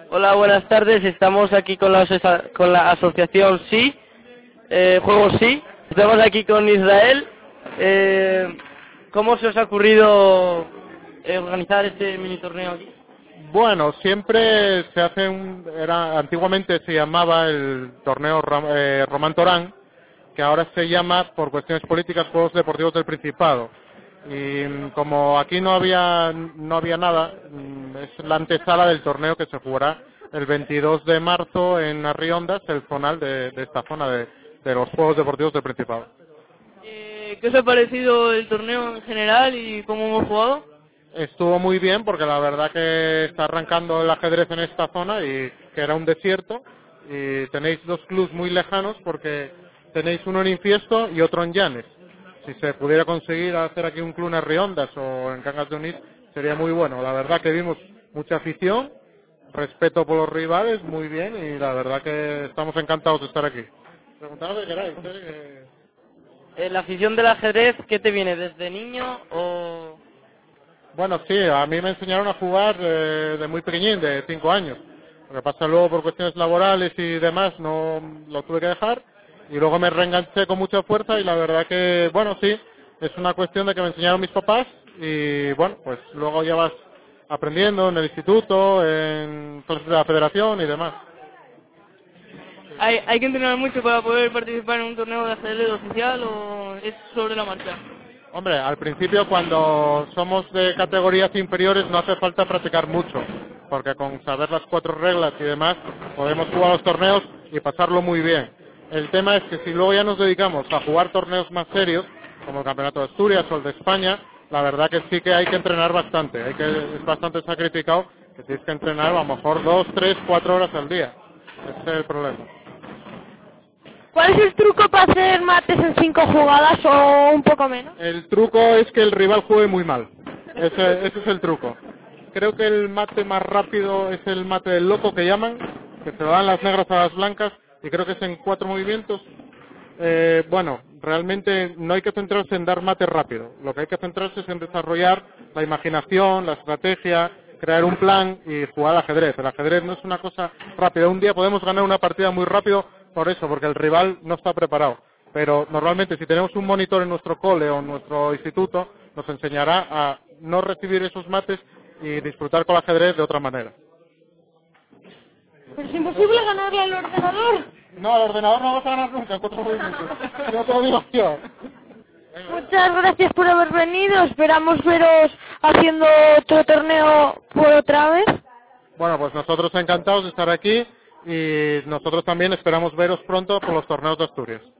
Hola, buenas tardes. Estamos aquí con con la asociación Sí, Juegos Sí. Estamos aquí con Israel. ¿Cómo se os ha ocurrido organizar este mini torneo aquí? Bueno, siempre se hace antiguamente se llamaba el torneo Román Torán, que ahora se llama, por cuestiones políticas, Juegos Deportivos del Principado. Y como aquí no había nada, es la antesala del torneo que se jugará el 22 de marzo en Arriondas, el zonal de esta zona de los Juegos Deportivos del Principado. ¿Qué os ha parecido el torneo en general y cómo hemos jugado? Estuvo muy bien porque la verdad que está arrancando el ajedrez en esta zona y que era un desierto, y tenéis dos clubs muy lejanos porque tenéis uno en Infiesto y otro en Llanes. Si se pudiera conseguir hacer aquí un club en Arriondas o en Cangas de Onís sería muy bueno. La verdad que vimos mucha afición, respeto por los rivales, muy bien, y la verdad que estamos encantados de estar aquí. Preguntad lo que queráis. La afición del ajedrez, ¿qué te viene? ¿Desde niño o...? Bueno, sí, a mí me enseñaron a jugar de muy pequeñín, de 5 años. Lo que pasa luego por cuestiones laborales y demás no lo tuve que dejar, y luego me reenganché con mucha fuerza, y la verdad que, bueno, sí, es una cuestión de que me enseñaron mis papás, y bueno, pues luego ya vas aprendiendo en el instituto, en clases de la federación y demás. ¿Hay que entrenar mucho para poder participar en un torneo de ajedrez oficial o es sobre la marcha? Hombre, al principio cuando somos de categorías inferiores no hace falta practicar mucho, porque con saber las 4 reglas y demás podemos jugar los torneos y pasarlo muy bien. El tema es que si luego ya nos dedicamos a jugar torneos más serios, como el Campeonato de Asturias o el de España, la verdad que sí que hay que entrenar bastante, es bastante sacrificado, que tienes que entrenar a lo mejor 2, 3, 4 horas al día. Ese es el problema. ¿Cuál es el truco para hacer mates en 5 jugadas o un poco menos? El truco es que el rival juegue muy mal. Ese es el truco. Creo que el mate más rápido es el mate del loco que llaman, que se lo dan las negras a las blancas, y creo que es en 4 movimientos. Bueno, realmente no hay que centrarse en dar mate rápido. Lo que hay que centrarse es en desarrollar la imaginación, la estrategia, crear un plan y jugar al ajedrez. El ajedrez no es una cosa rápida. Un día podemos ganar una partida muy rápido por eso, porque el rival no está preparado. Pero normalmente si tenemos un monitor en nuestro cole o en nuestro instituto, nos enseñará a no recibir esos mates y disfrutar con el ajedrez de otra manera. Pero es imposible ganarle al ordenador. No, al ordenador no vas a ganar nunca en 4 movimientos. No te lo digo yo. Muchas gracias por haber venido. Esperamos veros haciendo otro torneo por otra vez. Bueno, pues nosotros encantados de estar aquí, y nosotros también esperamos veros pronto por los torneos de Asturias.